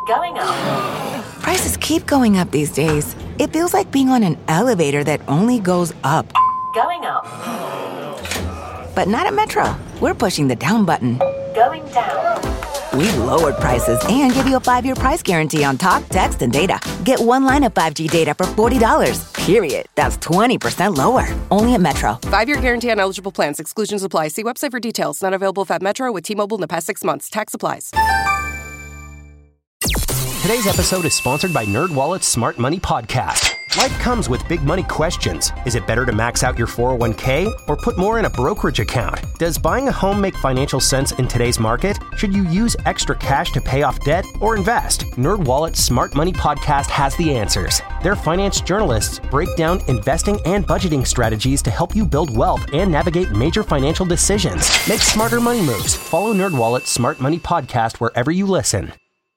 Going up. Prices keep going up these days. It feels like being on an elevator that only goes up. Going up. But not at Metro. We're pushing the down button. Going down. We've lowered prices and give you a 5-year price guarantee on talk, text, and data. Get one line of 5G data for $40, period. That's 20% lower. Only at Metro. 5-year guarantee on eligible plans. Exclusions apply. See website for details. Not available at Metro with T-Mobile in the past 6 months. Tax applies. Today's episode is sponsored by NerdWallet's Smart Money Podcast. Life comes with big money questions. Is it better to max out your 401k or put more in a brokerage account? Does buying a home make financial sense in today's market? Should you use extra cash to pay off debt or invest? NerdWallet's Smart Money Podcast has the answers. Their finance journalists break down investing and budgeting strategies to help you build wealth and navigate major financial decisions. Make smarter money moves. Follow NerdWallet's Smart Money Podcast wherever you listen.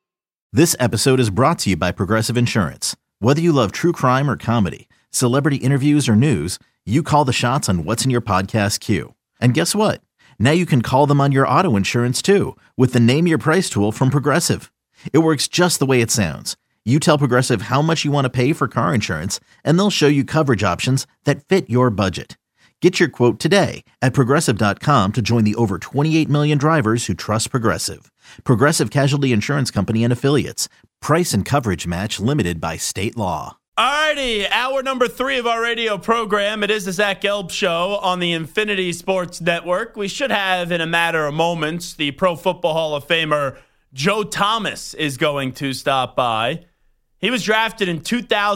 This episode is brought to you by Progressive Insurance. Whether you love true crime or comedy, celebrity interviews or news, you call the shots on what's in your podcast queue. And guess what? Now you can call them on your auto insurance too with the Name Your Price tool from Progressive. It works just the way it sounds. You tell Progressive how much you want to pay for car insurance, and they'll show you coverage options that fit your budget. Get your quote today at Progressive.com to join the over 28 million drivers who trust Progressive. Progressive Casualty Insurance Company and Affiliates. Price and coverage match limited by state law. Alrighty, hour number 3 of our radio program. It is the Zach Gelb Show on the Infinity Sports Network. We should have, in a matter of moments, the Pro Football Hall of Famer Joe Thomas is going to stop by. He was drafted in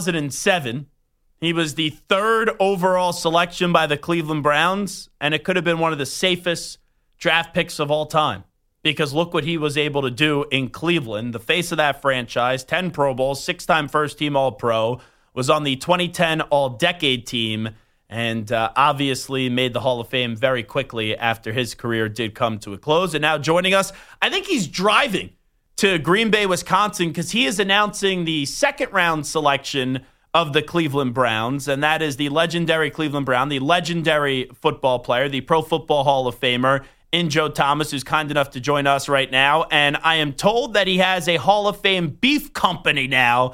2007. He was the 3rd overall selection by the Cleveland Browns, and it could have been one of the safest draft picks of all time because look what he was able to do in Cleveland, the face of that franchise, 10 Pro Bowls, 6-time first-team All-Pro, was on the 2010 All-Decade team, and obviously made the Hall of Fame very quickly after his career did come to a close. And now joining us, I think he's driving to Green Bay, Wisconsin, because he is announcing the 2nd-round selection of the Cleveland Browns, and that is the legendary Cleveland Brown, the legendary football player, the Pro Football Hall of Famer in Joe Thomas, who's kind enough to join us right now. And I am told that he has a Hall of Fame beef company now,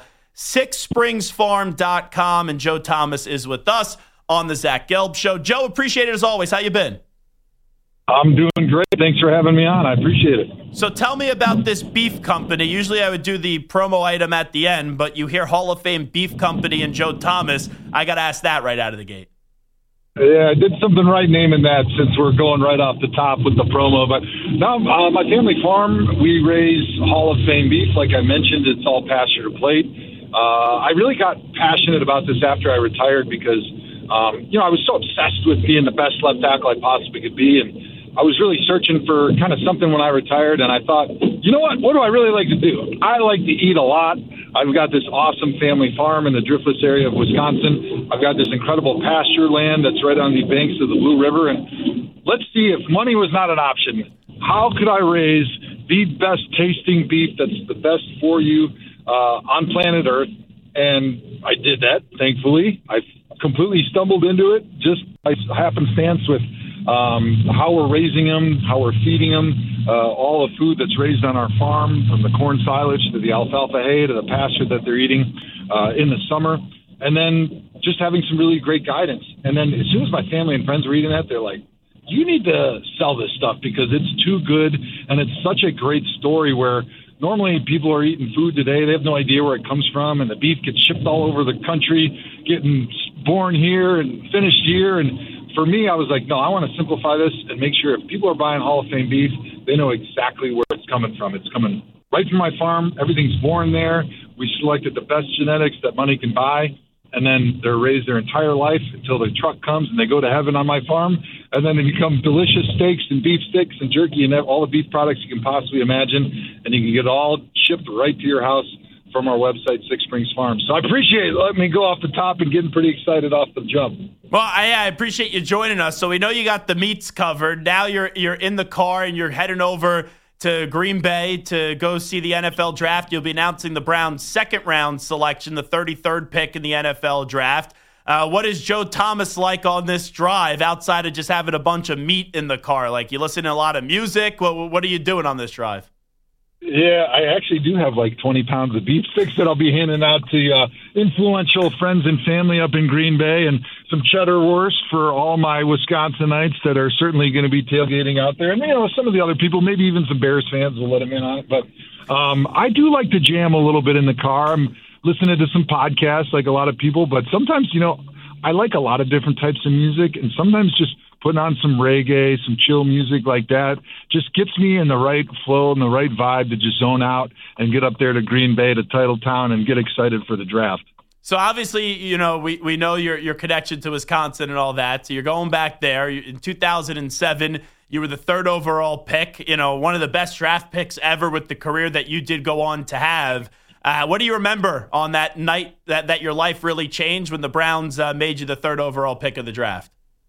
SixSpringsFarm.com, and Joe Thomas is with us on the Zach Gelb Show. Joe, appreciate it as always. How you been? I'm doing great. Thanks for having me on. I appreciate it. So tell me about this beef company. Usually I would do the promo item at the end, but you hear Hall of Fame beef company and Joe Thomas. I got to ask that right out of the gate. Yeah, I did something right naming that since we're going right off the top with the promo. But now, my family farm, we raise Hall of Fame beef. Like I mentioned, it's all pasture to plate. I really got passionate about this after I retired because, I was so obsessed with being the best left tackle I possibly could be. And I was really searching for kind of something when I retired, and I thought, you know what do I really like to do? I like to eat a lot. I've got this awesome family farm in the Driftless area of Wisconsin. I've got this incredible pasture land that's right on the banks of the Blue River, and let's see, if money was not an option, how could I raise the best tasting beef that's the best for you on planet Earth? And I did that, thankfully. I completely stumbled into it just by happenstance with how we're raising them, how we're feeding them, all the food that's raised on our farm, from the corn silage to the alfalfa hay to the pasture that they're eating in the summer, and then just having some really great guidance. And then as soon as my family and friends were eating that, they're like, you need to sell this stuff because it's too good, and it's such a great story where normally people are eating food today, they have no idea where it comes from, and the beef gets shipped all over the country, getting born here and finished here, and for me, I was like, no, I want to simplify this and make sure if people are buying Hall of Fame beef, they know exactly where it's coming from. It's coming right from my farm. Everything's born there. We selected the best genetics that money can buy, and then they're raised their entire life until the truck comes and they go to heaven on my farm, and then they become delicious steaks and beef sticks and jerky and all the beef products you can possibly imagine, and you can get it all shipped right to your house from our website, Six Springs Farm. So I appreciate it. Let me go off the top and getting pretty excited off the jump. Well, I appreciate you joining us. So we know you got the meats covered. Now you're in the car and you're heading over to Green Bay to go see the NFL draft. You'll be announcing the Browns' 2nd-round selection, the 33rd pick in the NFL draft. What is Joe Thomas like on this drive outside of just having a bunch of meat in the car? Like, you listen to a lot of music? What are you doing on this drive? Yeah, I actually do have like 20 pounds of beef sticks that I'll be handing out to influential friends and family up in Green Bay, and some cheddar wurst for all my Wisconsinites that are certainly going to be tailgating out there. And, some of the other people, maybe even some Bears fans will let them in on it. But I do like to jam a little bit in the car. I'm listening to some podcasts like a lot of people, but sometimes, I like a lot of different types of music, and sometimes just putting on some reggae, some chill music like that just gets me in the right flow and the right vibe to just zone out and get up there to Green Bay, to Titletown, and get excited for the draft. So obviously, we know your connection to Wisconsin and all that. So you're going back there. In 2007, you were the 3rd overall pick, one of the best draft picks ever with the career that you did go on to have. What do you remember on that night that your life really changed when the Browns made you the 3rd overall pick of the draft?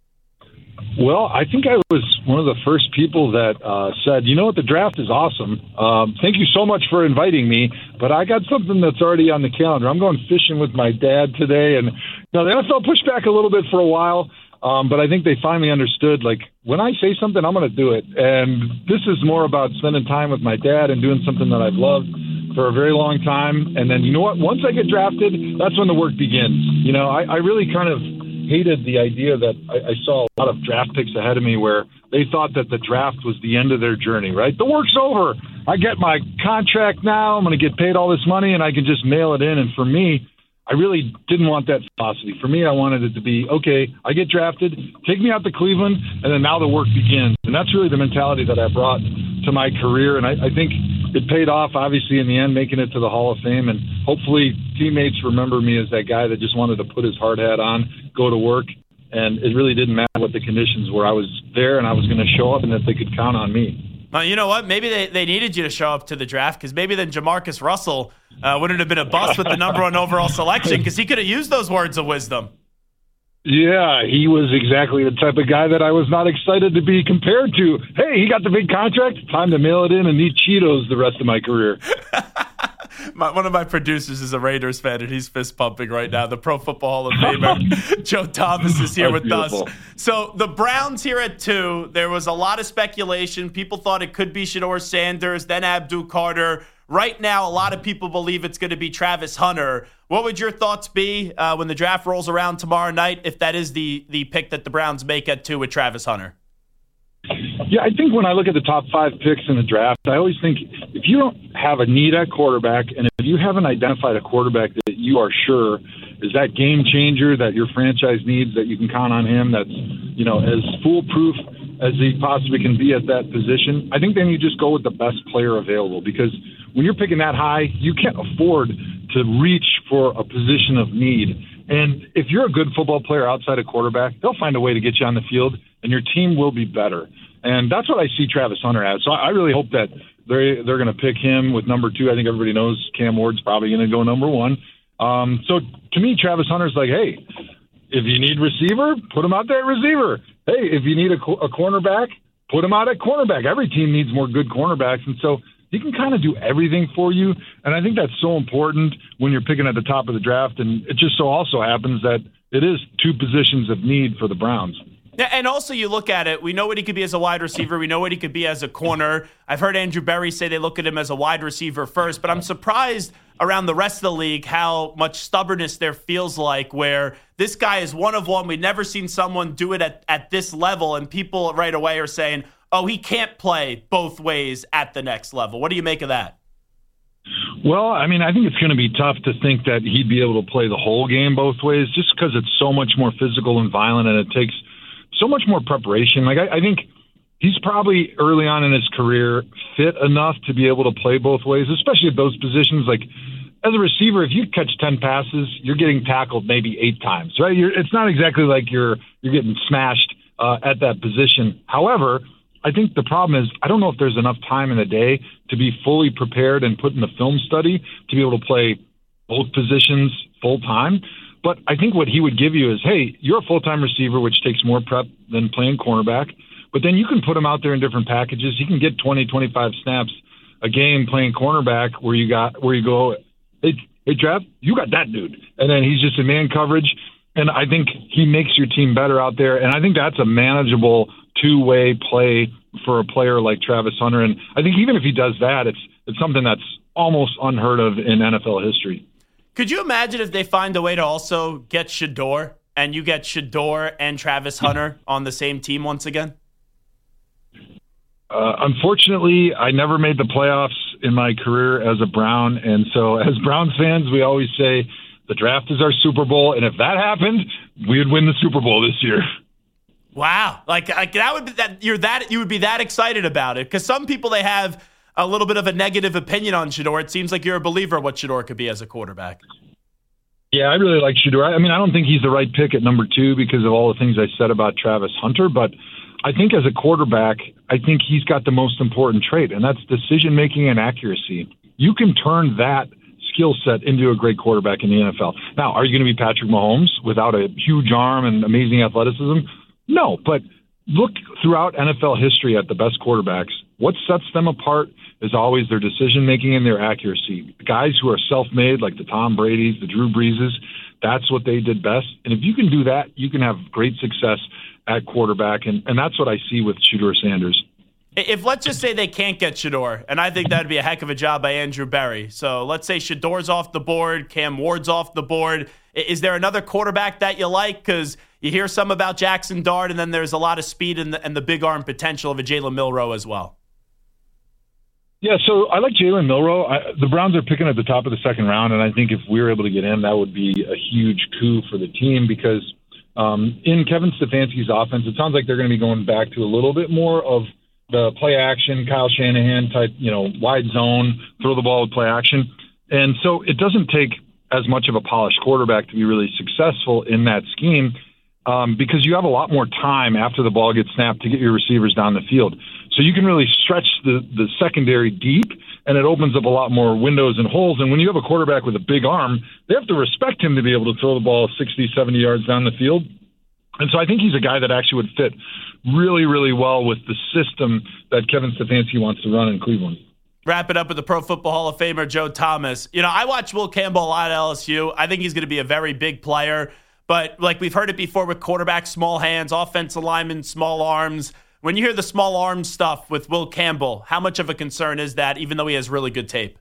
Well, I think I was one of the first people that said, the draft is awesome. Thank you so much for inviting me, but I got something that's already on the calendar. I'm going fishing with my dad today, and the NFL pushed back a little bit for a while, but I think they finally understood, like, when I say something, I'm going to do it. And this is more about spending time with my dad and doing something that I've loved for a very long time. And then, once I get drafted, that's when the work begins. I really kind of hated the idea that I saw a lot of draft picks ahead of me where they thought that the draft was the end of their journey, right? The work's over. I get my contract now. I'm going to get paid all this money, and I can just mail it in. And for me, I really didn't want that philosophy. For me, I wanted it to be, okay, I get drafted, take me out to Cleveland, and then now the work begins. And that's really the mentality that I brought to my career. And I think it paid off, obviously, in the end, making it to the Hall of Fame. And hopefully teammates remember me as that guy that just wanted to put his hard hat on, go to work. And it really didn't matter what the conditions were. I was there, and I was going to show up, and that they could count on me. Well, you know what? Maybe they needed you to show up to the draft, because maybe then Jamarcus Russell wouldn't have been a bust with the number 1 overall selection, because he could have used those words of wisdom. Yeah, he was exactly the type of guy that I was not excited to be compared to. Hey, he got the big contract. Time to mail it in and eat Cheetos the rest of my career. One of my producers is a Raiders fan, and he's fist pumping right now. The Pro Football Hall of Famer, Joe Thomas, is here with us. So the Browns here at 2, there was a lot of speculation. People thought it could be Shedeur Sanders, then Abdul Carter. Right now, a lot of people believe it's going to be Travis Hunter. What would your thoughts be when the draft rolls around tomorrow night, if that is the pick that the Browns make at 2 with Travis Hunter? Yeah, I think when I look at the top 5 picks in the draft, I always think if you don't have a need at quarterback, and if you haven't identified a quarterback that you are sure is that game changer that your franchise needs, that you can count on him, that's as foolproof as he possibly can be at that position, I think then you just go with the best player available, because when you're picking that high, you can't afford to reach for a position of need. And if you're a good football player outside of quarterback, they'll find a way to get you on the field, and your team will be better. And that's what I see Travis Hunter as. So I really hope that they're going to pick him with number 2. I think everybody knows Cam Ward's probably going to go number 1. So to me, Travis Hunter's like, hey, if you need receiver, put him out there at receiver. Hey, if you need a cornerback, put him out at cornerback. Every team needs more good cornerbacks. And so he can kind of do everything for you. And I think that's so important when you're picking at the top of the draft. And it just so also happens that it is 2 positions of need for the Browns. Yeah, and also you look at it, we know what he could be as a wide receiver. We know what he could be as a corner. I've heard Andrew Berry say they look at him as a wide receiver first, but I'm surprised around the rest of the league how much stubbornness there feels like, where this guy is one of one. We've never seen someone do it at this level, and people right away are saying, oh, he can't play both ways at the next level. What do you make of that? Well, I mean, I think it's going to be tough to think that he'd be able to play the whole game both ways, just because it's so much more physical and violent, and it takes so much more preparation. Like, I think he's probably early on in his career fit enough to be able to play both ways, especially at those positions. Like, as a receiver, if you catch 10 passes, you're getting tackled maybe 8 times, right? It's not exactly like you're getting smashed at that position. However, I think the problem is I don't know if there's enough time in the day to be fully prepared and put in the film study to be able to play both positions full time. But I think what he would give you is, hey, you're a full-time receiver, which takes more prep than playing cornerback. But then you can put him out there in different packages. You can get 20, 25 snaps a game playing cornerback where you go, hey, Trav, you got that dude. And then he's just in man coverage. And I think he makes your team better out there. And I think that's a manageable 2-way play for a player like Travis Hunter. And I think even if he does that, it's it's something that's almost unheard of in NFL history. Could you imagine if they find a way to also get Shedeur, and you get Shedeur and Travis Hunter on the same team once again? Unfortunately, I never made the playoffs in my career as a Brown, and so as Browns fans, we always say the draft is our Super Bowl, and if that happened, we would win the Super Bowl this year. Wow, like that would be that you would be that excited about it, because some people, they have a little bit of a negative opinion on Shedeur. It seems like you're a believer of what Shedeur could be as a quarterback. Yeah, I really like Shedeur. I mean, I don't think he's the right pick at number 2 because of all the things I said about Travis Hunter, but I think as a quarterback, I think he's got the most important trait, and that's decision-making and accuracy. You can turn that skill set into a great quarterback in the NFL. Now, are you going to be Patrick Mahomes without a huge arm and amazing athleticism? No, but look throughout NFL history at the best quarterbacks. What sets them apart is always their decision-making and their accuracy. The guys who are self-made, like the Tom Bradys, the Drew Breeses, that's what they did best. And if you can do that, you can have great success at quarterback, and that's what I see with Shedeur Sanders. If let's just say they can't get Shedeur, and I think that'd be a heck of a job by Andrew Berry. So let's say Shedeur's off the board, Cam Ward's off the board. Is there another quarterback that you like? Because you hear some about Jackson Dart, and then there's a lot of speed and the big arm potential of a Jalen Milroe as well. Yeah, so I like Jalen Milroe. The Browns are picking at the top of the second round, and I think if we were able to get him, that would be a huge coup for the team because in Kevin Stefanski's offense, it sounds like they're going to be going back to a little bit more of the play action, Kyle Shanahan type, wide zone, throw the ball with play action. And so it doesn't take as much of a polished quarterback to be really successful in that scheme because you have a lot more time after the ball gets snapped to get your receivers down the field. So you can really stretch the secondary deep, and it opens up a lot more windows and holes. And when you have a quarterback with a big arm, they have to respect him to be able to throw the ball 60, 70 yards down the field. And so I think he's a guy that actually would fit really, really well with the system that Kevin Stefanski wants to run in Cleveland. Wrap it up with the Pro Football Hall of Famer, Joe Thomas. I watch Will Campbell a lot at LSU. I think he's going to be a very big player. But like we've heard it before with quarterbacks, small hands, offensive linemen, small arms. When you hear the small arm stuff with Will Campbell, how much of a concern is that, even though he has really good tape?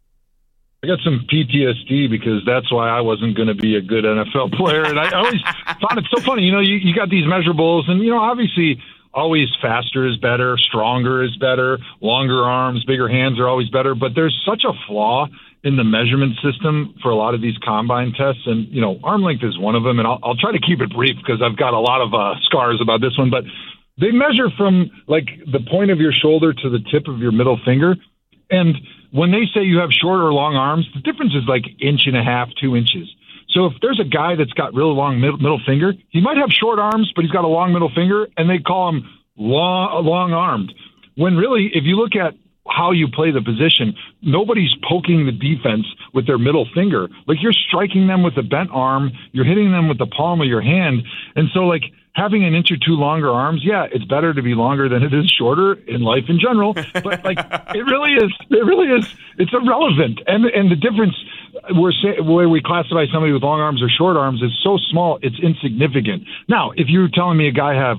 I got some PTSD because that's why I wasn't going to be a good NFL player. And I always found it so funny. You got these measurables, and, obviously always faster is better, stronger is better, longer arms, bigger hands are always better. But there's such a flaw in the measurement system for a lot of these combine tests. And, arm length is one of them. And I'll try to keep it brief because I've got a lot of scars about this one. But they measure from like the point of your shoulder to the tip of your middle finger. And when they say you have short or long arms, the difference is like 1.5 inches, 2 inches. So if there's a guy that's got really long middle finger, he might have short arms, but he's got a long middle finger, and they call him long-armed. When really, if you look at how you play the position, nobody's poking the defense with their middle finger. Like, you're striking them with a bent arm, you're hitting them with the palm of your hand. And so, like, having 1 inch or 2 longer arms, yeah, it's better to be longer than it is shorter in life in general. But like, it really is, it's irrelevant. And the difference where we classify somebody with long arms or short arms is so small, it's insignificant. Now, if you're telling me a guy have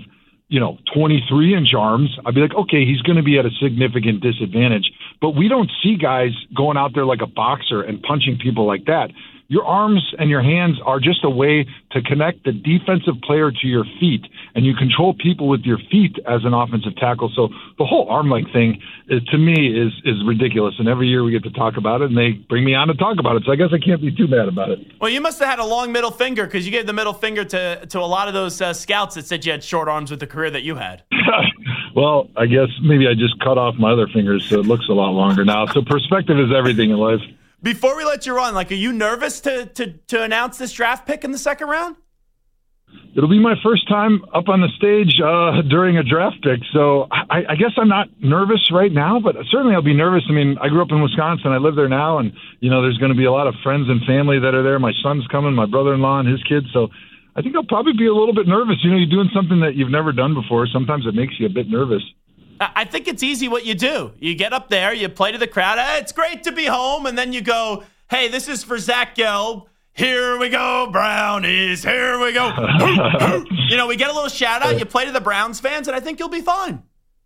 23-inch arms, I'd be like, okay, he's going to be at a significant disadvantage. But we don't see guys going out there like a boxer and punching people like that. Your arms and your hands are just a way to connect the defensive player to your feet, and you control people with your feet as an offensive tackle. So the whole arm length thing, to me, is ridiculous. And every year we get to talk about it, and they bring me on to talk about it. So I guess I can't be too mad about it. Well, you must have had a long middle finger because you gave the middle finger to a lot of those scouts that said you had short arms with the career that you had. Well, I guess maybe I just cut off my other fingers so it looks a lot longer now. So perspective is everything in life. Before we let you run, are you nervous to announce this draft pick in the second round? It'll be my first time up on the stage during a draft pick, so I guess I'm not nervous right now, but certainly I'll be nervous. I mean, I grew up in Wisconsin. I live there now, and, there's going to be a lot of friends and family that are there. My son's coming, my brother-in-law and his kids, so I think I'll probably be a little bit nervous. You're doing something that you've never done before. Sometimes it makes you a bit nervous. I think it's easy what you do. You get up there, you play to the crowd. It's great to be home. And then you go, hey, this is for Zach Gelb. Here we go, Brownies. Here we go. We get a little shout out. You play to the Browns fans, and I think you'll be fine.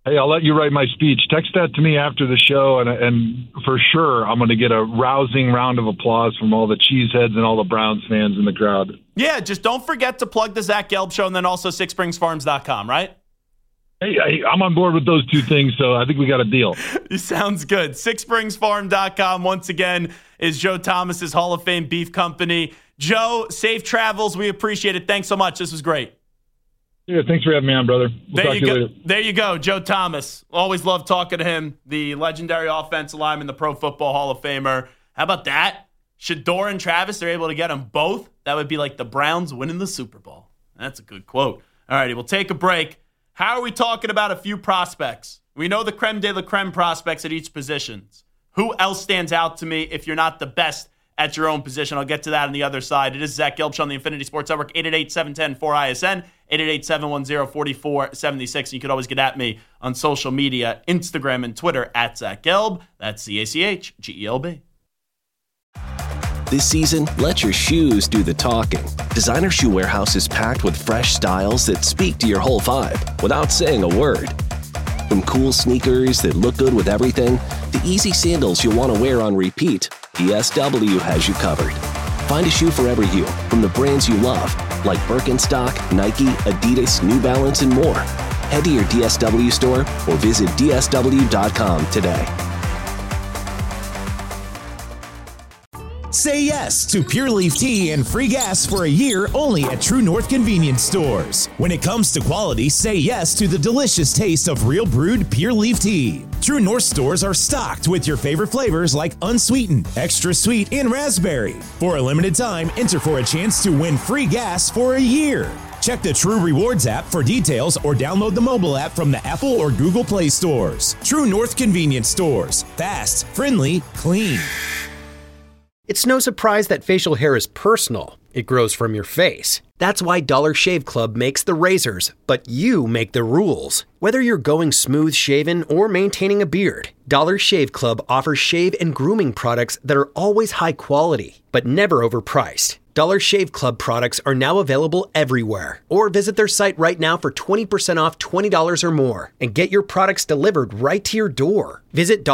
Hey, I'll let you write my speech. Text that to me after the show, and for sure I'm going to get a rousing round of applause from all the Cheeseheads and all the Browns fans in the crowd. Yeah, just don't forget to plug the Zach Gelb Show and then also SixSpringsFarms.com, right? Hey, I'm on board with those two things, so I think we got a deal. Sounds good. SixSpringsFarm.com, once again, is Joe Thomas's Hall of Fame beef company. Joe, safe travels. We appreciate it. Thanks so much. This was great. Yeah, thanks for having me on, brother. We'll talk to you later. There you go, Joe Thomas. Always love talking to him, the legendary offensive lineman, the Pro Football Hall of Famer. How about that? Shedeur and Travis, they're able to get them both. That would be like the Browns winning the Super Bowl. That's a good quote. All righty, we'll take a break. How are we talking about a few prospects? We know the creme de la creme prospects at each position. Who else stands out to me if you're not the best at your own position? I'll get to that on the other side. It is Zach Gelb on the Infinity Sports Network, 888-710-4ISN, 888-710-4476. You can always get at me on social media, Instagram and Twitter, at Zach Gelb. That's ZACHGELB. This season, let your shoes do the talking. Designer Shoe Warehouse is packed with fresh styles that speak to your whole vibe without saying a word. From cool sneakers that look good with everything, to easy sandals you'll want to wear on repeat, DSW has you covered. Find a shoe for every you from the brands you love, like Birkenstock, Nike, Adidas, New Balance, and more. Head to your DSW store or visit DSW.com today. Say yes to Pure Leaf Tea and free gas for a year only at True North Convenience Stores. When it comes to quality, say yes to the delicious taste of real brewed Pure Leaf Tea. True North stores are stocked with your favorite flavors like unsweetened, extra sweet, and raspberry. For a limited time, enter for a chance to win free gas for a year. Check the True Rewards app for details or download the mobile app from the Apple or Google Play stores. True North Convenience Stores. Fast, friendly, clean. It's no surprise that facial hair is personal. It grows from your face. That's why Dollar Shave Club makes the razors, but you make the rules. Whether you're going smooth shaven or maintaining a beard, Dollar Shave Club offers shave and grooming products that are always high quality, but never overpriced. Dollar Shave Club products are now available everywhere. Or visit their site right now for 20% off $20 or more and get your products delivered right to your door. Visit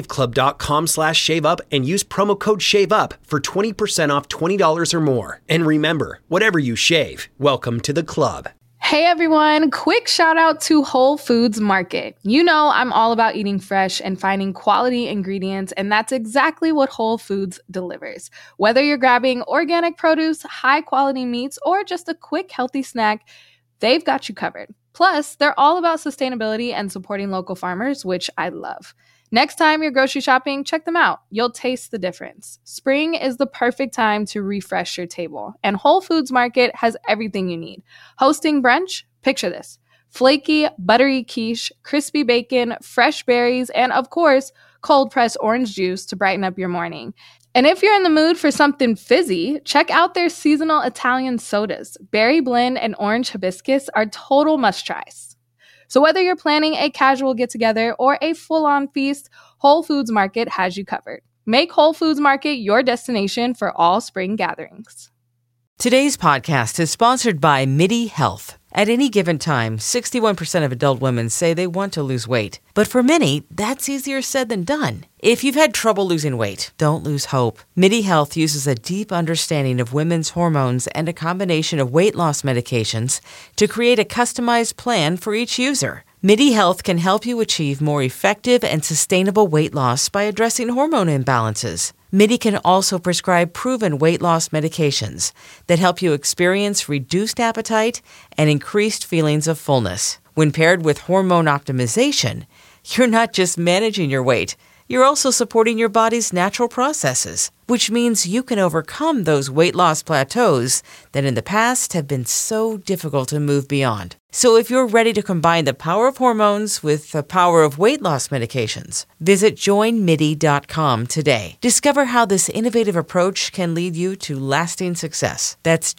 dollarshaveclub.com/shaveup and use promo code SHAVEUP for 20% off $20 or more. And remember, whatever you shave, welcome to the club. Hey everyone, quick shout out to Whole Foods Market. You know I'm all about eating fresh and finding quality ingredients, and that's exactly what Whole Foods delivers. Whether you're grabbing organic produce, high quality meats, or just a quick healthy snack, they've got you covered. Plus, they're all about sustainability and supporting local farmers, which I love. Next time you're grocery shopping, check them out. You'll taste the difference. Spring is the perfect time to refresh your table, and Whole Foods Market has everything you need. Hosting brunch? Picture this. Flaky, buttery quiche, crispy bacon, fresh berries, and of course, cold-pressed orange juice to brighten up your morning. And if you're in the mood for something fizzy, check out their seasonal Italian sodas. Berry blend and orange hibiscus are total must-tries. So whether you're planning a casual get-together or a full-on feast, Whole Foods Market has you covered. Make Whole Foods Market your destination for all spring gatherings. Today's podcast is sponsored by MIDI Health. At any given time, 61% of adult women say they want to lose weight. But for many, that's easier said than done. If you've had trouble losing weight, don't lose hope. MIDI Health uses a deep understanding of women's hormones and a combination of weight loss medications to create a customized plan for each user. MIDI Health can help you achieve more effective and sustainable weight loss by addressing hormone imbalances. MIDI can also prescribe proven weight loss medications that help you experience reduced appetite and increased feelings of fullness. When paired with hormone optimization, you're not just managing your weight, you're also supporting your body's natural processes, which means you can overcome those weight loss plateaus that in the past have been so difficult to move beyond. So if you're ready to combine the power of hormones with the power of weight loss medications, visit joinmidi.com today. Discover how this innovative approach can lead you to lasting success. That's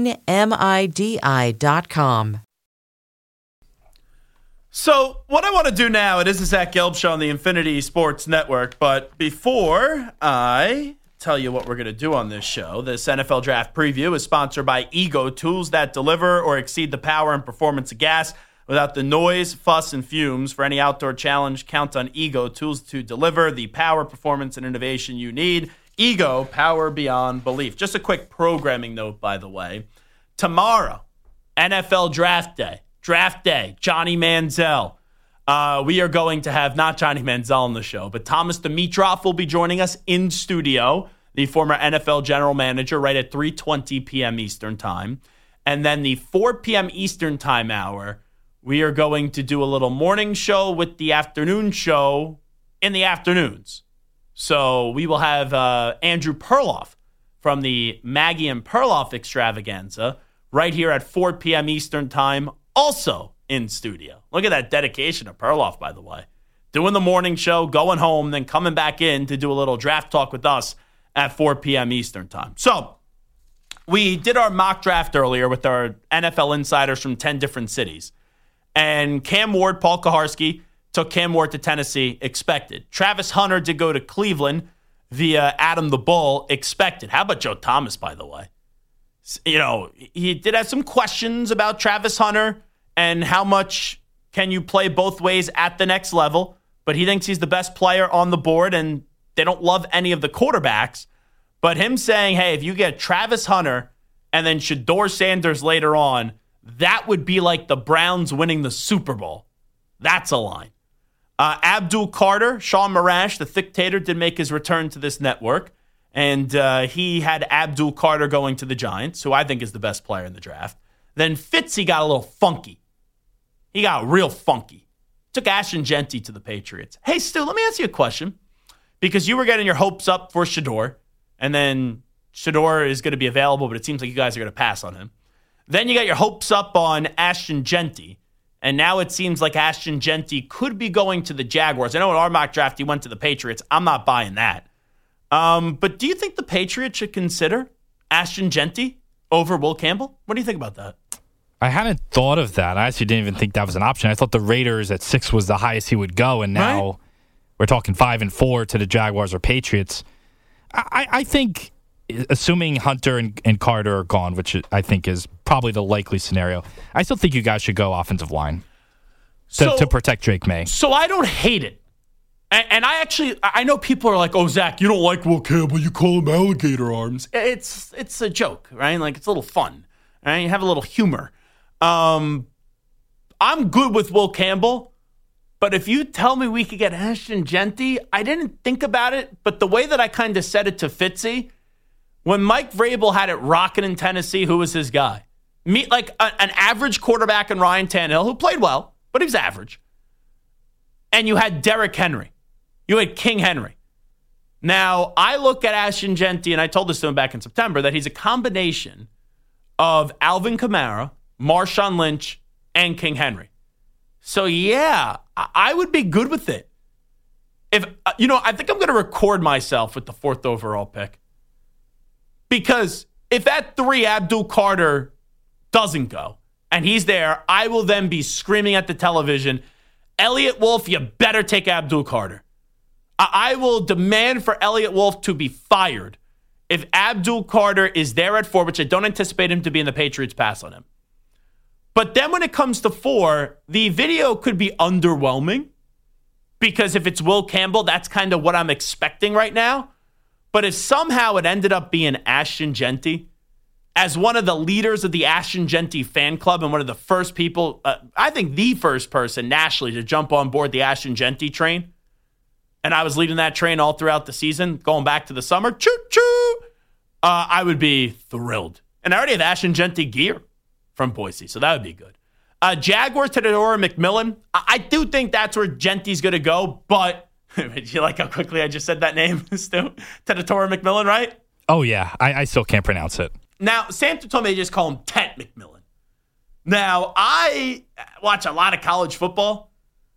joinmidi.com. So what I want to do now, it is the Zach Gelb Show on the Infinity Sports Network, but before I tell you what we're going to do on this show, this NFL Draft Preview is sponsored by Ego, tools that deliver or exceed the power and performance of gas. Without the noise, fuss, and fumes, for any outdoor challenge, count on Ego tools to deliver the power, performance, and innovation you need. Ego, power beyond belief. Just a quick programming note, by the way. Tomorrow, NFL Draft Day. Draft Day, Johnny Manziel. We are going to have not Johnny Manziel on the show, but Thomas Dimitroff will be joining us in studio, the former NFL general manager, right at 3:20 p.m. Eastern time. And then the 4 p.m. Eastern time hour, we are going to do a little morning show with the afternoon show in the afternoons. So we will have Andrew Perloff from the Maggie and Perloff extravaganza right here at 4 p.m. Eastern time, also in studio. Look at that dedication to Perloff, by the way. Doing the morning show, going home, then coming back in to do a little draft talk with us at 4 p.m. Eastern time. So we did our mock draft earlier with our NFL insiders from 10 different cities. And Cam Ward, Paul Kaharski, took Cam Ward to Tennessee, expected. Travis Hunter did go to Cleveland via Adam the Bull, expected. How about Joe Thomas, by the way? You know, he did have some questions about Travis Hunter and how much can you play both ways at the next level, but he thinks he's the best player on the board, and they don't love any of the quarterbacks. But him saying, hey, if you get Travis Hunter and then Shedeur Sanders later on, that would be like the Browns winning the Super Bowl. That's a line. Abdul Carter, Sean Marash, the Thictator, did make his return to this network. And he had Abdul Carter going to the Giants, who I think is the best player in the draft. Then Fitzy got a little funky. He got real funky. Took Ashton Jeanty to the Patriots. Hey, Stu, let me ask you a question. Because you were getting your hopes up for Shedeur, and then Shedeur is going to be available, but it seems like you guys are going to pass on him. Then you got your hopes up on Ashton Jeanty, and now it seems like Ashton Jeanty could be going to the Jaguars. I know in our mock draft he went to the Patriots. I'm not buying that. But do you think the Patriots should consider Ashton Jeanty over Will Campbell? What do you think about that? I hadn't thought of that. I actually didn't even think that was an option. I thought the Raiders at 6 was the highest he would go, and now we're talking 5 and 4 to the Jaguars or Patriots. I think, assuming Hunter and Carter are gone, which I think is probably the likely scenario, I still think you guys should go offensive line to protect Drake May. So I don't hate it. And I know people are like, oh, Zach, you don't like Will Campbell. You call him alligator arms. It's a joke, right? Like, it's a little fun, right? You have a little humor. I'm good with Will Campbell, but if you tell me we could get Ashton Jeanty, I didn't think about it, but the way that I kind of said it to Fitzy, when Mike Vrabel had it rocking in Tennessee, who was his guy? Meet like an average quarterback in Ryan Tannehill, who played well, but he was average. And you had Derrick Henry. You had King Henry. Now, I look at Ashton Jeanty, and I told this to him back in September, that he's a combination of Alvin Kamara, Marshawn Lynch, and King Henry. So, yeah, I would be good with it. I think I'm going to record myself with the 4th overall pick. Because if at 3, Abdul Carter doesn't go, and he's there, I will then be screaming at the television, Elliott Wolf, you better take Abdul Carter. I will demand for Elliott Wolf to be fired if Abdul Carter is there at 4, which I don't anticipate him to be in the Patriots pass on him. But then when it comes to 4, the video could be underwhelming because if it's Will Campbell, that's kind of what I'm expecting right now. But if somehow it ended up being Ashton Jeanty, as one of the leaders of the Ashton Jeanty fan club and one of the first people, I think the first person nationally to jump on board the Ashton Jeanty train, and I was leading that train all throughout the season, going back to the summer, choo-choo, I would be thrilled. And I already have Ashton Jeanty gear from Boise, so that would be good. Jaguars to Tedora McMillan. I do think that's where Jeanty's going to go, but you like how quickly I just said that name, Stu? Tedora McMillan, right? Oh, yeah. I still can't pronounce it. Now, Santa told me they just call him Tet McMillan. Now, I watch a lot of college football.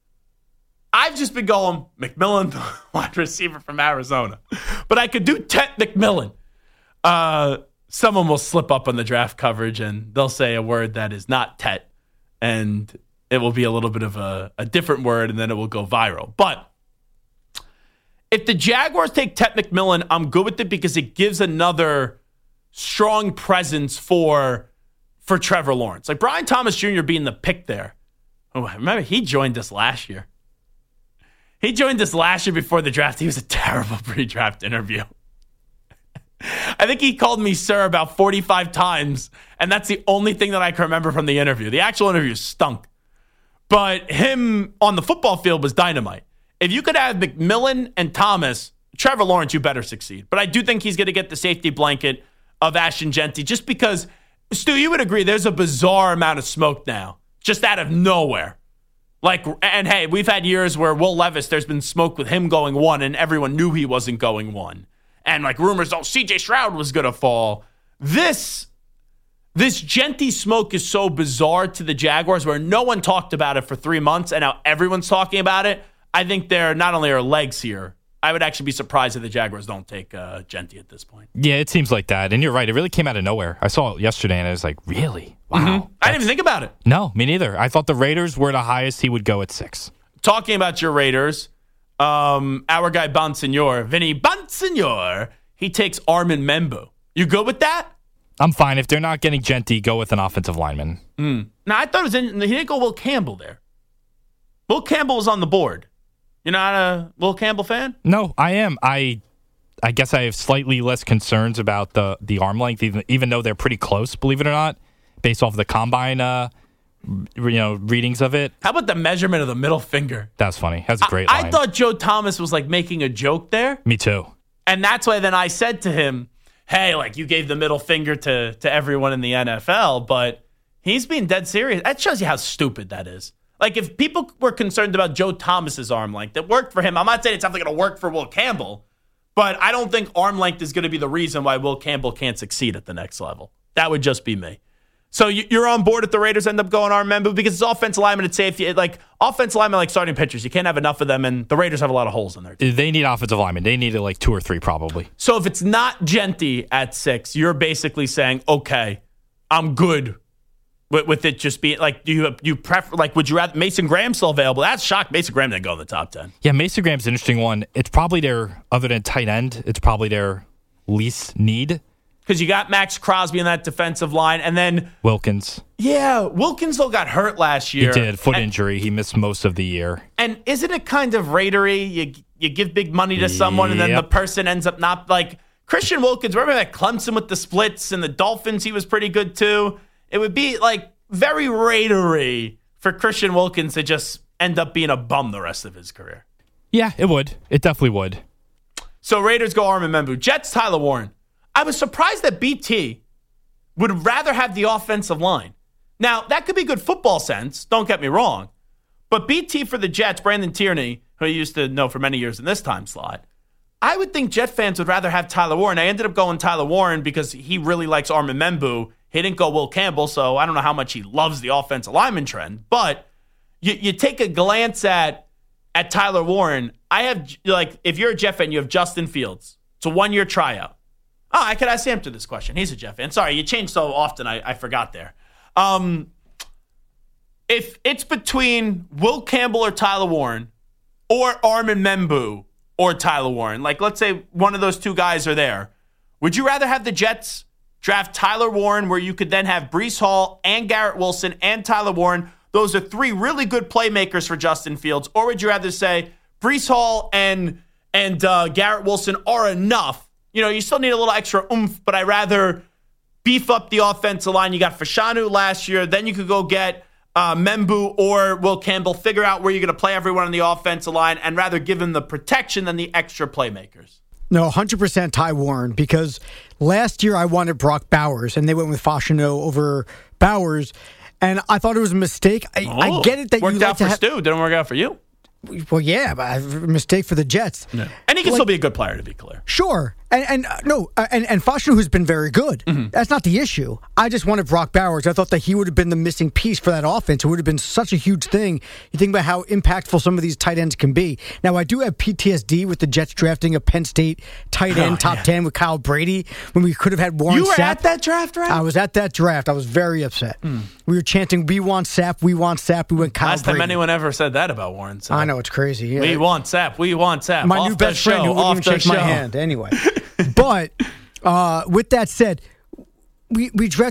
I've just been going McMillan, wide receiver from Arizona. But I could do Tet McMillan. Someone will slip up on the draft coverage and they'll say a word that is not Tet. And it will be a little bit of a different word and then it will go viral. But if the Jaguars take Tet McMillan, I'm good with it because it gives another strong presence for Trevor Lawrence. Like Brian Thomas Jr. being the pick there, Oh, remember, he joined us last year. He joined us last year before the draft. He was a terrible pre-draft interview. I think he called me sir about 45 times, and that's the only thing that I can remember from the interview. The actual interview stunk. But him on the football field was dynamite. If you could have McMillan and Thomas, Trevor Lawrence, you better succeed. But I do think he's going to get the safety blanket of Ashton Jeanty just because, Stu, you would agree there's a bizarre amount of smoke now, just out of nowhere. And hey, we've had years where Will Levis, there's been smoke with him going 1, and everyone knew he wasn't going 1. And rumors, CJ Stroud was going to fall. This Jeanty smoke is so bizarre to the Jaguars where no one talked about it for 3 months, and now everyone's talking about it. I think there not only are legs here, I would actually be surprised if the Jaguars don't take Jeanty at this point. Yeah, it seems like that. And you're right. It really came out of nowhere. I saw it yesterday, and I was like, really? Wow. Mm-hmm. I didn't even think about it. No, me neither. I thought the Raiders were the highest he would go at 6. Talking about your Raiders, our guy Bonsignor, Vinny Bonsignor, he takes Armin Membu. You good with that? I'm fine. If they're not getting Jeanty, go with an offensive lineman. Now, I thought he didn't go Will Campbell there. Will Campbell was on the board. You're not a Will Campbell fan? No, I am. I guess I have slightly less concerns about the arm length, even though they're pretty close, believe it or not, based off of the combine readings of it. How about the measurement of the middle finger? That's funny. That's a great line. I thought Joe Thomas was making a joke there. Me too. And that's why then I said to him, hey, you gave the middle finger to everyone in the NFL, but he's being dead serious. That shows you how stupid that is. If people were concerned about Joe Thomas's arm length, it worked for him. I'm not saying it's definitely going to work for Will Campbell, but I don't think arm length is going to be the reason why Will Campbell can't succeed at the next level. That would just be me. So you're on board if the Raiders end up going Arm Membu because it's offensive lineman and safety. Offensive linemen starting pitchers. You can't have enough of them, and the Raiders have a lot of holes in there. They need offensive linemen. They need 2 or 3 probably. So if it's not Jeanty at 6, you're basically saying, okay, I'm good with it just being do you prefer would you rather Mason Graham still available? That's shocked. Mason Graham didn't go in the top 10. Yeah, Mason Graham's an interesting one. It's probably other than tight end, it's probably their least need. Because you got Max Crosby in that defensive line, and then Wilkins. Yeah, Wilkins though got hurt last year. He did, foot injury. He missed most of the year. And isn't it kind of Raidery? You give big money to someone, and then the person ends up not Christian Wilkins. Remember that Clemson with the splits and the Dolphins? He was pretty good too. It would be very Raidery for Christian Wilkins to just end up being a bum the rest of his career. Yeah, it would. It definitely would. So Raiders go Armin Membu. Jets Tyler Warren. I was surprised that BT would rather have the offensive line. Now, that could be good football sense, don't get me wrong. But BT for the Jets, Brandon Tierney, who I used to know for many years in this time slot, I would think Jet fans would rather have Tyler Warren. I ended up going Tyler Warren because he really likes Armin Membu. He didn't go Will Campbell, so I don't know how much he loves the offensive lineman trend. But you take a glance at Tyler Warren. I have, if you're a Jet fan, you have Justin Fields. It's a 1-year tryout. Oh, I could ask him to this question. He's a Jet fan. Sorry, you change so often, I forgot there. If it's between Will Campbell or Tyler Warren or Armin Membu or Tyler Warren, let's say one of those two guys are there, would you rather have the Jets draft Tyler Warren where you could then have Breece Hall and Garrett Wilson and Tyler Warren? Those are 3 really good playmakers for Justin Fields. Or would you rather say Breece Hall and Garrett Wilson are enough? You still need a little extra oomph, but I'd rather beef up the offensive line. You got Fashanu last year. Then you could go get Membu or Will Campbell. Figure out where you're going to play everyone on the offensive line and rather give him the protection than the extra playmakers. No, 100% Ty Warren, because last year I wanted Brock Bowers, and they went with Fashanu over Bowers, and I thought it was a mistake. I get it that worked out for Stu. Didn't work out for you. Well, yeah, but a mistake for the Jets. Yeah. And he can still be a good player, to be clear. Sure. And Fashanu, who's been very good. Mm-hmm. That's not the issue. I just wanted Brock Bowers. I thought that he would have been the missing piece for that offense. It would have been such a huge thing. You think about how impactful some of these tight ends can be. Now, I do have PTSD with the Jets drafting a Penn State tight end top 10 with Kyle Brady when we could have had Warren Sapp. You were at that draft, right? I was at that draft. I was very upset. We were chanting, "We want Sapp, we want Sapp." We went Kyle Brady. Last time anyone ever said that about Warren Sapp. I know, it's crazy. Yeah. We want Sapp, we want Sapp. My new best friend who wouldn't even shake my hand. Anyway. But with that said, we drafted a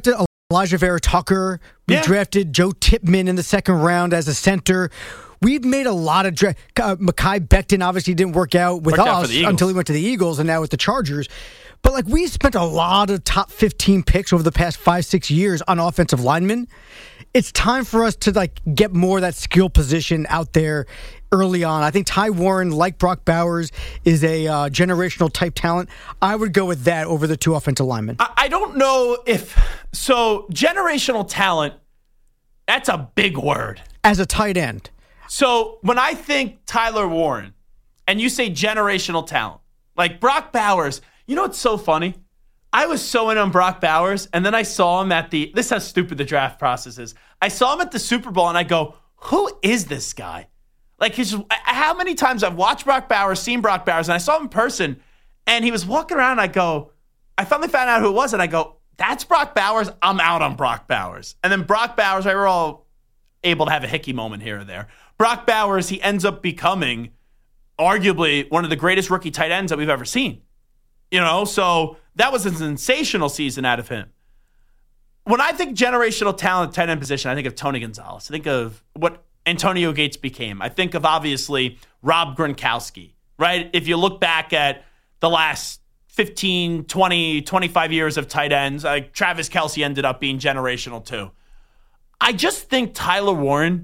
Elijah Vera Tucker. We drafted Joe Tipman in the second round as a center. We've made a lot of draft. Mekhi Becton obviously didn't work out with us until he went to the Eagles and now with the Chargers. But like we spent a lot of top 15 picks over the past 5-6 years on offensive linemen. It's time for us to like get more of that skill position out there early on. I think Ty Warren, like Brock Bowers, is a generational type talent. I would go with that over the two offensive linemen. I don't know if so. Generational talent. That's a big word. As a tight end. So when I think Tyler Warren, and you say generational talent, like Brock Bowers, you know what's so funny? I was so in on Brock Bowers, and then I saw him at this is how stupid the draft process is. I saw him at the Super Bowl, and I go, who is this guy? Like, how many times I've watched Brock Bowers, seen Brock Bowers, and I saw him in person, and he was walking around, and I finally found out who it was, and I go, that's Brock Bowers? I'm out on Brock Bowers. And then Brock Bowers, we were all able to have a hickey moment here or there. Brock Bowers, he ends up becoming arguably one of the greatest rookie tight ends that we've ever seen. So that was a sensational season out of him. When I think generational talent tight end position, I think of Tony Gonzalez. I think of what Antonio Gates became. I think of, obviously, Rob Gronkowski, right? If you look back at the last 15, 20, 25 years of tight ends, like Travis Kelce ended up being generational too. I just think Tyler Warren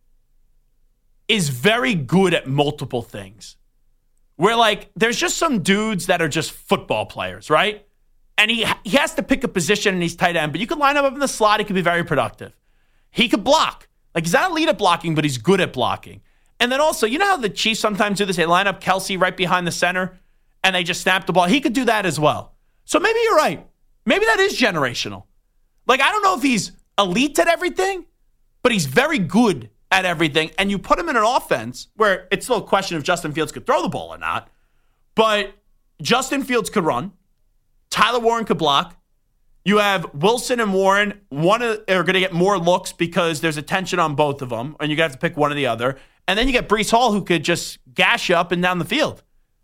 is very good at multiple things. Where, like, there's just some dudes that are just football players, right? And he has to pick a position and he's tight end, but you can line him up in the slot. He could be very productive. He could block. Like, he's not elite at blocking, but he's good at blocking. And then also, you know how the Chiefs sometimes do this? They line up Kelce right behind the center and they just snap the ball. He could do that as well. So maybe you're right. Maybe that is generational. Like, I don't know if he's elite at everything, but he's very good at everything, and you put him in an offense where it's still a question if Justin Fields could throw the ball or not, but Justin Fields could run. Tyler Warren could block. You have Wilson and Warren. One are going to get more looks because there's attention on both of them, and you have to pick one or the other. And then you get Breece Hall, who could just gash you up and down the field.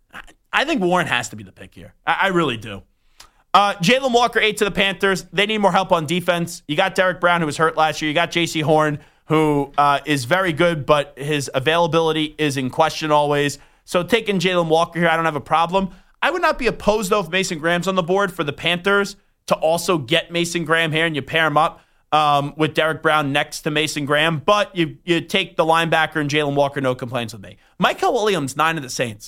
I think Warren has to be the pick here. I really do. Jalen Walker, 8 to the Panthers. They need more help on defense. You got Derek Brown, who was hurt last year. You got J.C. Horn, who is very good, but his availability is in question always. So taking Jalen Walker here, I don't have a problem. I would not be opposed, though, if Mason Graham's on the board for the Panthers to also get Mason Graham here and you pair him up with Derek Brown next to Mason Graham. But you take the linebacker and Jalen Walker, no complaints with me. Michael Williams, 9 of the Saints.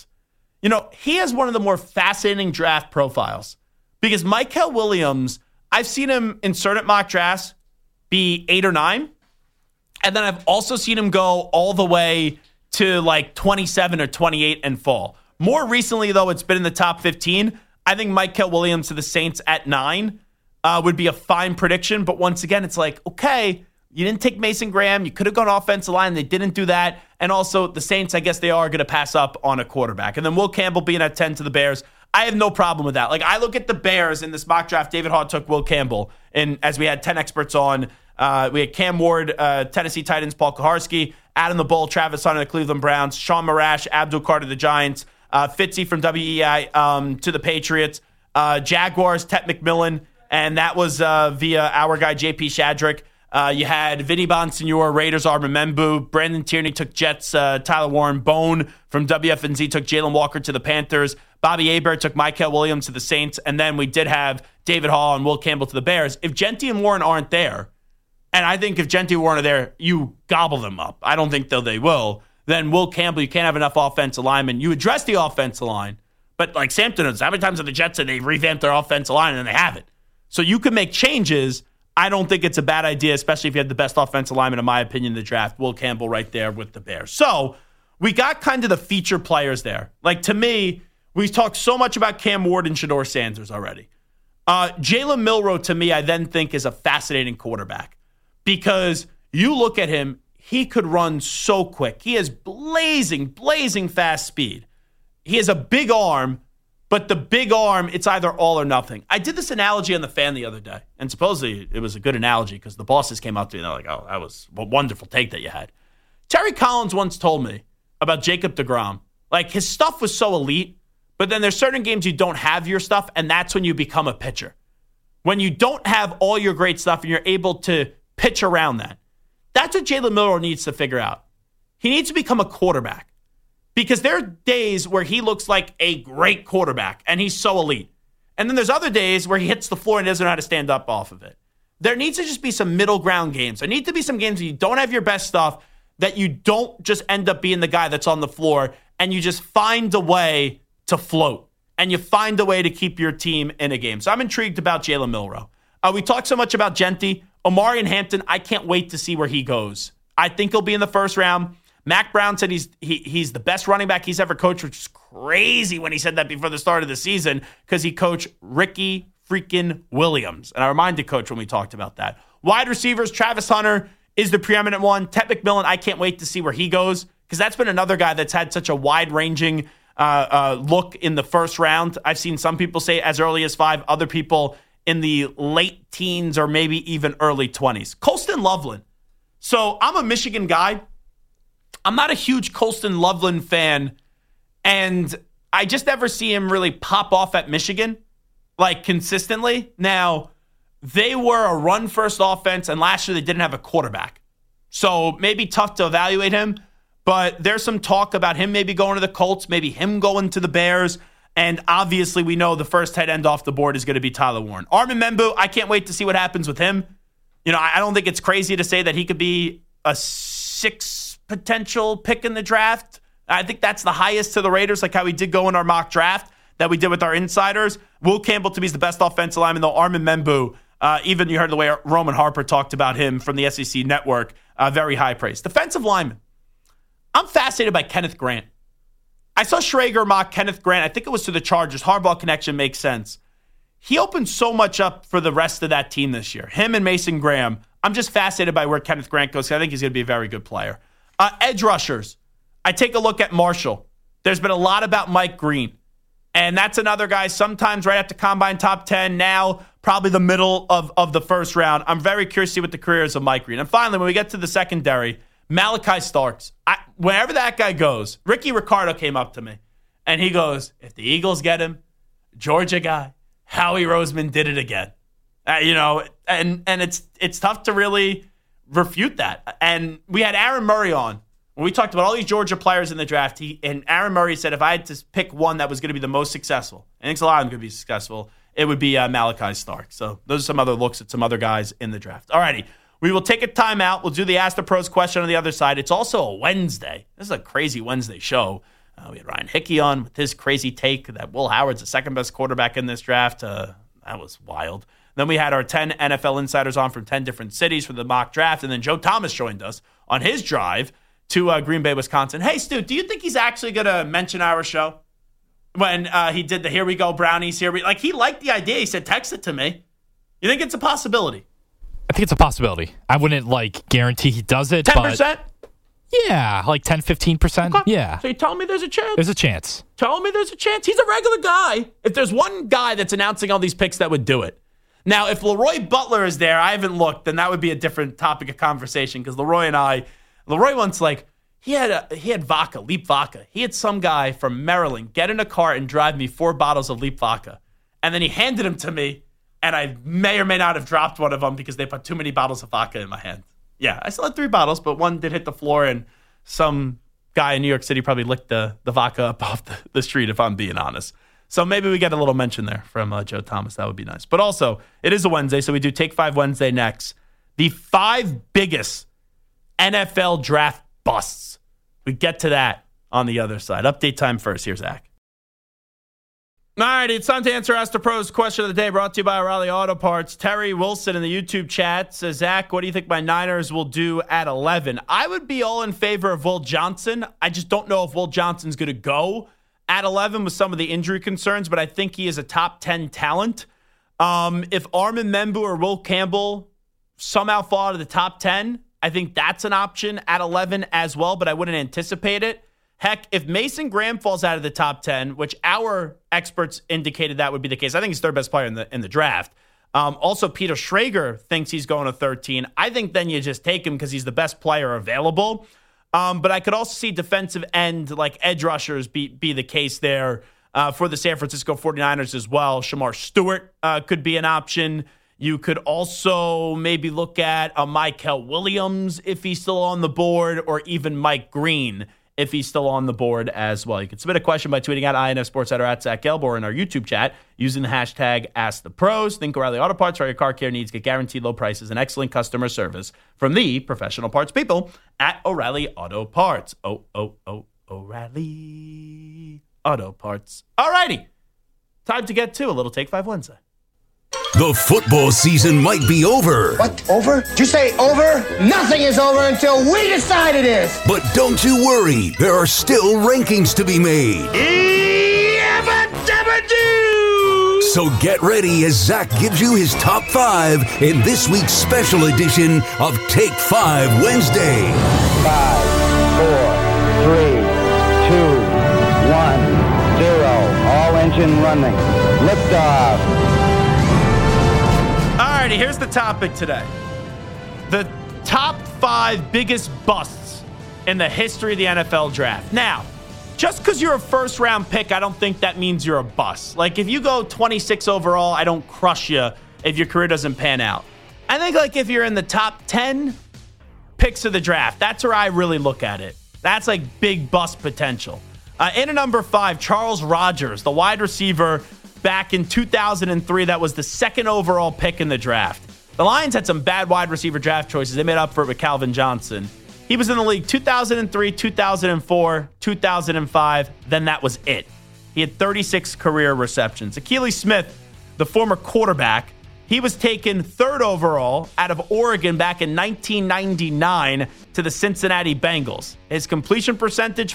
He has one of the more fascinating draft profiles because Michael Williams, I've seen him insert at mock drafts be 8 or 9. And then I've also seen him go all the way to like 27 or 28 and fall. More recently, though, it's been in the top 15. I think Michael Williams to the Saints at 9 would be a fine prediction. But once again, it's like, okay, you didn't take Mason Graham. You could have gone offensive line. They didn't do that. And also the Saints, I guess they are going to pass up on a quarterback. And then Will Campbell being at 10 to the Bears. I have no problem with that. Like, I look at the Bears in this mock draft. David Hall took Will Campbell. And as we had 10 experts on, we had Cam Ward, Tennessee Titans, Paul Kaharski, Adam the Bull, Travis Hunter, the Cleveland Browns, Sean Marash, Abdul Carter, the Giants, Fitzy from WEI to the Patriots, Jaguars, Tet McMillan, and that was via our guy JP Shadrick. You had Vinny Bonsignore, Raiders, Armin Membu, Brandon Tierney took Jets, Tyler Warren, Bone from WFNZ took Jalen Walker to the Panthers, Bobby Hebert took Michael Williams to the Saints, and then we did have David Hall and Will Campbell to the Bears. If Genty and Warren aren't there, and I think if Genty and Warren are there, you gobble them up. I don't think they will. Then Will Campbell, you can't have enough offensive linemen. You address the offensive line, but like Sampson knows, how many times have the Jets said they revamped their offensive line and they haven't? So you can make changes. I don't think it's a bad idea, especially if you have the best offensive lineman, in my opinion, in the draft. Will Campbell right there with the Bears. So we got kind of the feature players there. Like, to me, we talked so much about Cam Ward and Shedeur Sanders already. Jalen Milroe, to me, I then think is a fascinating quarterback because you look at him, he could run so quick. He has blazing fast speed. He has a big arm, but the big arm, it's either all or nothing. I did this analogy on The Fan the other day, and supposedly it was a good analogy because the bosses came up to me and they're like, oh, that was a wonderful take that you had. Terry Collins once told me about Jacob deGrom. Like, his stuff was so elite, but then there's certain games you don't have your stuff, and that's when you become a pitcher. when you don't have all your great stuff and you're able to pitch around that. That's what Jalen Milroe needs to figure out. He needs to become a quarterback because there are days where he looks like a great quarterback and he's so elite. And then there's other days where he hits the floor and doesn't know how to stand up off of it. There needs to just be some middle ground games. There need to be some games where you don't have your best stuff, that you don't just end up being the guy that's on the floor and you just find a way to float and you find a way to keep your team in a game. So I'm intrigued about Jalen Milroe. We talked so much about Genty. Omarion Hampton, I can't wait to see where he goes. I think he'll be in the first round. Mac Brown said he's the best running back he's ever coached, which is crazy when he said that before the start of the season because he coached Ricky freaking Williams. And I reminded Coach when we talked about that. Wide receivers, Travis Hunter is the preeminent one. Ted McMillan, I can't wait to see where he goes because that's been another guy that's had such a wide-ranging look in the first round. I've seen some people say as early as 5, other people in the late teens or maybe even early 20s. Colston Loveland. So I'm a Michigan guy. I'm not a huge Colston Loveland fan, and I just never see him really pop off at Michigan, like consistently. Now, they were a run-first offense, and last year they didn't have a quarterback. So maybe tough to evaluate him, but there's some talk about him maybe going to the Colts, maybe him going to the Bears, and obviously we know the first tight end off the board is going to be Tyler Warren. Armin Membu, I can't wait to see what happens with him. You know, I don't think it's crazy to say that he could be a 6 potential pick in the draft. I think that's the highest to the Raiders, like how we did go in our mock draft that we did with our insiders. Will Campbell to me is the best offensive lineman, though. Armin Membu, even you heard the way Roman Harper talked about him from the SEC Network, very high praise. Defensive lineman. I'm fascinated by Kenneth Grant. I saw Schrager mock Kenneth Grant. I think it was to the Chargers. Harbaugh connection makes sense. He opened so much up for the rest of that team this year. Him and Mason Graham. I'm just fascinated by where Kenneth Grant goes. I think he's going to be a very good player. Edge rushers. I take a look at Marshall. There's been a lot about Mike Green. And that's another guy sometimes right after combine top 10, now probably the middle of the first round. I'm very curious to see what the career is of Mike Green. And finally, when we get to the secondary, Malachi Starks. Wherever that guy goes, Ricky Ricardo came up to me. And he goes, if the Eagles get him, Georgia guy, Howie Roseman did it again. And it's tough to really refute that. And we had Aaron Murray on. When we talked about all these Georgia players in the draft, and Aaron Murray said if I had to pick one that was going to be the most successful, I think a lot of them could be successful, it would be Malachi Stark. So those are some other looks at some other guys in the draft. All righty. We will take a timeout. We'll do the Ask the Pros question on the other side. It's also a Wednesday. This is a crazy Wednesday show. We had Ryan Hickey on with his crazy take that Will Howard's the second best quarterback in this draft. That was wild. Then we had our 10 NFL insiders on from 10 different cities for the mock draft. And then Joe Thomas joined us on his drive to Green Bay, Wisconsin. Hey, Stu, do you think he's actually going to mention our show? When he did the Here We Go Brownies, he liked the idea. He said, text it to me. You think it's a possibility? I think it's a possibility. I wouldn't guarantee he does it. 10%? But yeah, 10, 15%. Okay. Yeah. So you're telling me there's a chance? There's a chance. Telling me there's a chance? He's a regular guy. If there's one guy that's announcing all these picks that would do it. Now, if Leroy Butler is there, I haven't looked, then that would be a different topic of conversation because Leroy once he had vodka, Leap Vodka. He had some guy from Maryland get in a car and drive me 4 bottles of Leap Vodka. And then he handed them to me, and I may or may not have dropped one of them because they put too many bottles of vodka in my hand. Yeah, I still had 3 bottles, but one did hit the floor, and some guy in New York City probably licked the vodka up off the street, if I'm being honest. So maybe we get a little mention there from Joe Thomas. That would be nice. But also, it is a Wednesday, so we do Take 5 Wednesday next. The 5 biggest NFL draft busts. We get to that on the other side. Update time first. Here's Zach. All right, it's time to answer Ask the Pros question of the day, brought to you by O'Reilly Auto Parts. Terry Wilson in the YouTube chat says, Zach, what do you think my Niners will do at 11? I would be all in favor of Will Johnson. I just don't know if Will Johnson's going to go at 11 with some of the injury concerns, but I think he is a top 10 talent. If Armin Membu or Will Campbell somehow fall out of the top 10, I think that's an option at 11 as well, but I wouldn't anticipate it. Heck, if Mason Graham falls out of the top 10, which our experts indicated that would be the case, I think he's third best player in the draft. Also, Peter Schrager thinks he's going to 13. I think then you just take him because he's the best player available. But I could also see defensive end, like edge rushers, be the case there for the San Francisco 49ers as well. Shamar Stewart could be an option. You could also maybe look at a Michael Williams if he's still on the board, or even Mike Green if he's still on the board as well. You can submit a question by tweeting at INFSports at Zach Gelb, or in our YouTube chat using the hashtag AskThePros. Think O'Reilly Auto Parts, where your car care needs get guaranteed low prices and excellent customer service from the professional parts people at O'Reilly Auto Parts. O'Reilly Auto Parts. All righty. Time to get to a little Take 5 Wednesday. The football season might be over. What? Over? Did you say over? Nothing is over until we decide it is. But don't you worry. There are still rankings to be made. So get ready as Zach gives you his top 5 in this week's special edition of Take 5 Wednesday. 5, 4, 3, 2, 1, 0. All engine running. Liftoff. Alrighty, here's the topic today. The top 5 biggest busts in the history of the NFL draft. Now, just because you're a first-round pick, I don't think that means you're a bust. Like, if you go 26 overall, I don't crush you if your career doesn't pan out. I think, like, if you're in the top 10 picks of the draft, that's where I really look at it. That's, like, big bust potential. In at number 5, Charles Rogers, the wide receiver back in 2003, that was the 2nd overall pick in the draft. The Lions had some bad wide receiver draft choices. They made up for it with Calvin Johnson. He was in the league 2003, 2004, 2005. Then that was it. He had 36 career receptions. Akili Smith, the former quarterback, he was taken 3rd overall out of Oregon back in 1999 to the Cincinnati Bengals. His completion percentage,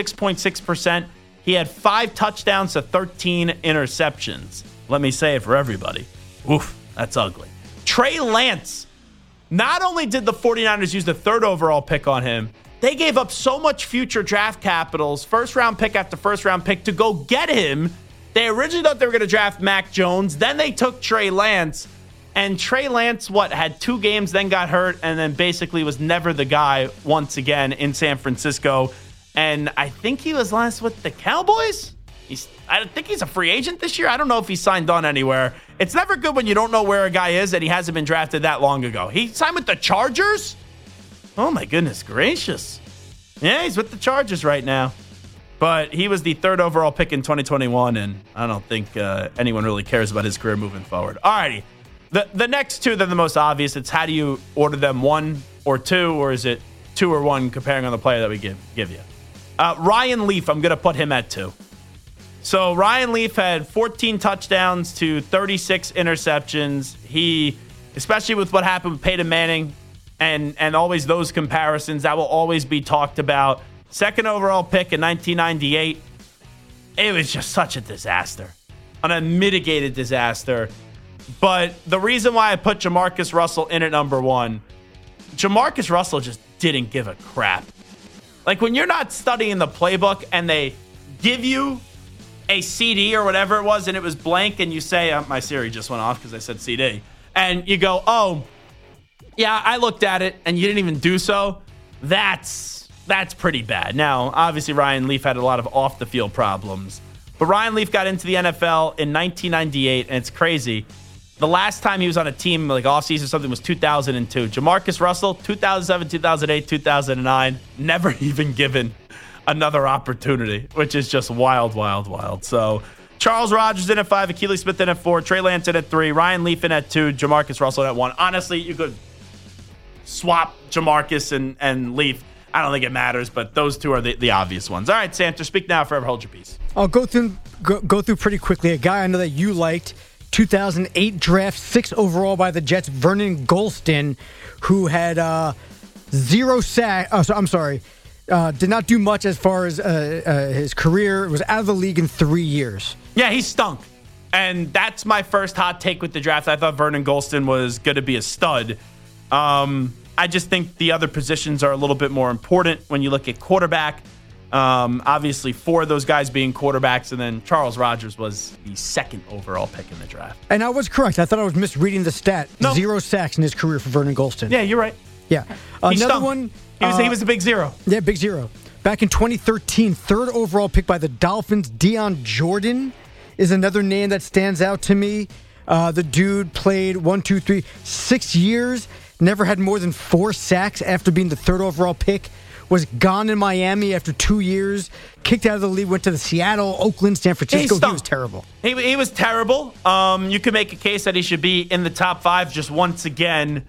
46.6%. He had 5 touchdowns to 13 interceptions. Let me say it for everybody. Oof, that's ugly. Trey Lance. Not only did the 49ers use the 3rd overall pick on him, they gave up so much future draft capitals, first-round pick after first-round pick, to go get him. They originally thought they were going to draft Mac Jones. Then they took Trey Lance. And Trey Lance, had 2 games, then got hurt, and then basically was never the guy once again in San Francisco. And I think he was last with the Cowboys. I think he's a free agent this year. I don't know if he's signed on anywhere. It's never good when you don't know where a guy is and he hasn't been drafted that long ago. He signed with the Chargers? Oh, my goodness gracious. Yeah, he's with the Chargers right now. But he was the 3rd overall pick in 2021, and I don't think anyone really cares about his career moving forward. All righty. The next 2, they're the most obvious. It's how do you order them, 1 or 2, or is it 2 or 1, comparing on the player that we give you? Ryan Leaf, I'm going to put him at 2. So Ryan Leaf had 14 touchdowns to 36 interceptions. He, especially with what happened with Peyton Manning and always those comparisons, that will always be talked about. 2nd overall pick in 1998. It was just such a disaster. An unmitigated disaster. But the reason why I put Jamarcus Russell in at number 1, Jamarcus Russell just didn't give a crap. Like, when you're not studying the playbook and they give you a CD or whatever it was and it was blank and you say, my Siri just went off because I said CD. And you go, oh, yeah, I looked at it and you didn't even do so. That's pretty bad. Now, obviously, Ryan Leaf had a lot of off-the-field problems. But Ryan Leaf got into the NFL in 1998, and it's crazy. The last time he was on a team, like offseason or something, was 2002. Jamarcus Russell, 2007, 2008, 2009, never even given another opportunity, which is just wild, wild, wild. So Charles Rogers in at 5, Akili Smith in at 4, Trey Lance in at 3, Ryan Leaf in at 2, Jamarcus Russell in at 1. Honestly, you could swap Jamarcus and Leaf. I don't think it matters, but those 2 are the obvious ones. All right, Santa, speak now, forever hold your peace. I'll go through pretty quickly. A guy I know that you liked, 2008 draft, 6th overall by the Jets, Vernon Gholston, who had 0 sacks. Did not do much as far as his career. Was out of the league in 3 years. Yeah, he stunk. And that's my first hot take with the draft. I thought Vernon Gholston was going to be a stud. I just think the other positions are a little bit more important when you look at quarterback. Obviously, 4 of those guys being quarterbacks, and then Charles Rogers was the 2nd overall pick in the draft. And I was correct. I thought I was misreading the stat. No. 0 sacks in his career for Vernon Gholston. Yeah, you're right. Yeah. Another one. He was a big 0. Yeah, big 0. Back in 2013, third overall pick by the Dolphins, Dion Jordan is another name that stands out to me. The dude played 6 years, never had more than 4 sacks after being the third overall pick, was gone in Miami after 2 years, kicked out of the league, went to the Seattle, Oakland, San Francisco. He was terrible. He was terrible. You could make a case that he should be in the top 5 just once again.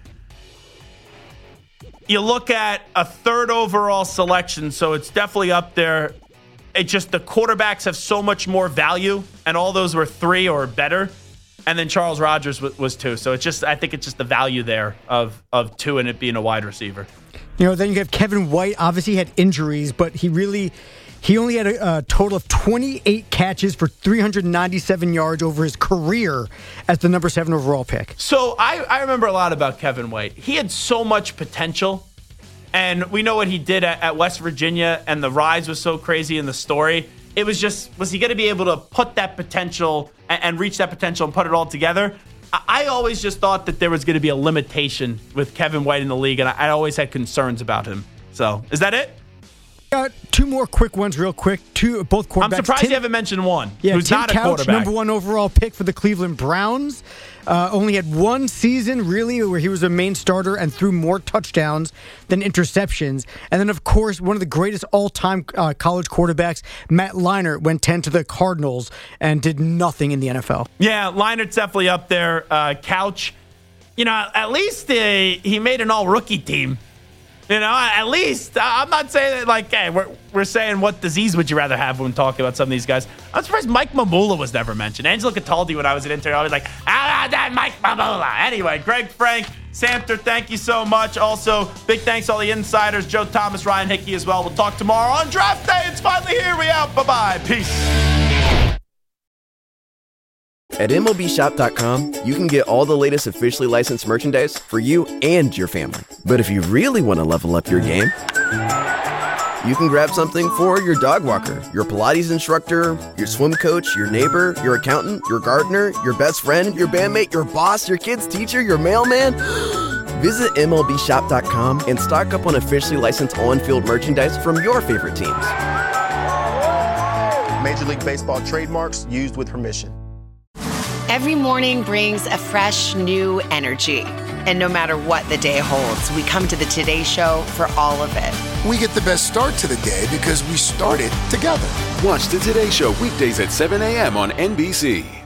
You look at a third overall selection, so it's definitely up there. It's just the quarterbacks have so much more value, and all those were 3 or better. And then Charles Rodgers was 2. So I think it's just the value there of 2 and it being a wide receiver. Then you have Kevin White. Obviously, he had injuries, but he only had a total of 28 catches for 397 yards over his career as the number 7 overall pick. So I remember a lot about Kevin White. He had so much potential, and we know what he did at West Virginia, and the rise was so crazy in the story. It was just, was he going to be able to put that potential and reach that potential and put it all together? I always just thought that there was going to be a limitation with Kevin White in the league, and I always had concerns about him. So, is that it? Got 2 more quick ones real quick. Both quarterbacks. I'm surprised you haven't mentioned one who's Tim not a Couch, quarterback. number 1 overall pick for the Cleveland Browns. Only had 1 season, really, where he was a main starter and threw more touchdowns than interceptions. And then, of course, one of the greatest all-time college quarterbacks, Matt Leinart, went 10 to the Cardinals and did nothing in the NFL. Yeah, Leinart's definitely up there. Couch, at least he made an all-rookie team. At least, I'm not saying that, hey, we're saying what disease would you rather have when talking about some of these guys. I'm surprised Mike Mamula was never mentioned. Angelo Cataldi, when I was an intern, I was like, that Mike Mamula. Anyway, Greg Frank, Samter, thank you so much. Also, big thanks to all the insiders, Joe Thomas, Ryan Hickey as well. We'll talk tomorrow on Draft Day. It's finally here. We out. Bye-bye. Peace. At MLBShop.com, you can get all the latest officially licensed merchandise for you and your family. But if you really want to level up your game, you can grab something for your dog walker, your Pilates instructor, your swim coach, your neighbor, your accountant, your gardener, your best friend, your bandmate, your boss, your kid's teacher, your mailman. Visit MLBShop.com and stock up on officially licensed on-field merchandise from your favorite teams. Major League Baseball trademarks used with permission. Every morning brings a fresh, new energy. And no matter what the day holds, we come to the Today Show for all of it. We get the best start to the day because we started together. Watch the Today Show weekdays at 7 a.m. on NBC.